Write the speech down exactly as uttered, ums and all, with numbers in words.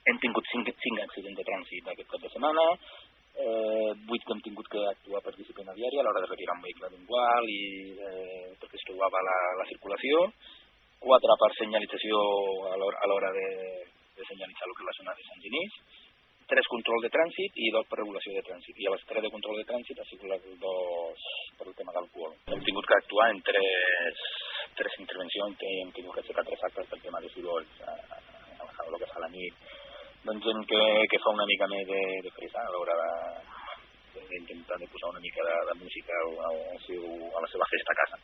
hem tingut cinc, cinc accidents de trànsit aquest cap de setmana, eh, vuit que hem tingut que actuar per disciplina diària a l'hora de retirar un vehicle d'un gual i eh, perquè es trobava la, la circulació, quatre per senyalització a l'hora de, de senyalitzar el que és la zona de Sant Genís, tres control de trànsit i dos per regulació de trànsit. I a les tres de control de trànsit ha sigut les dos per el tema d'alcohol. Hem tingut que actuar en tres, tres intervencions, hem tingut que aixecar tres actes pel tema de sorolls, a, a, a el que fa la nit. Doncs gent que, que fa una mica més de, de fresa a l'hora d'intentar de, de posar una mica de, de música al, al seu, a la seva festa a casa.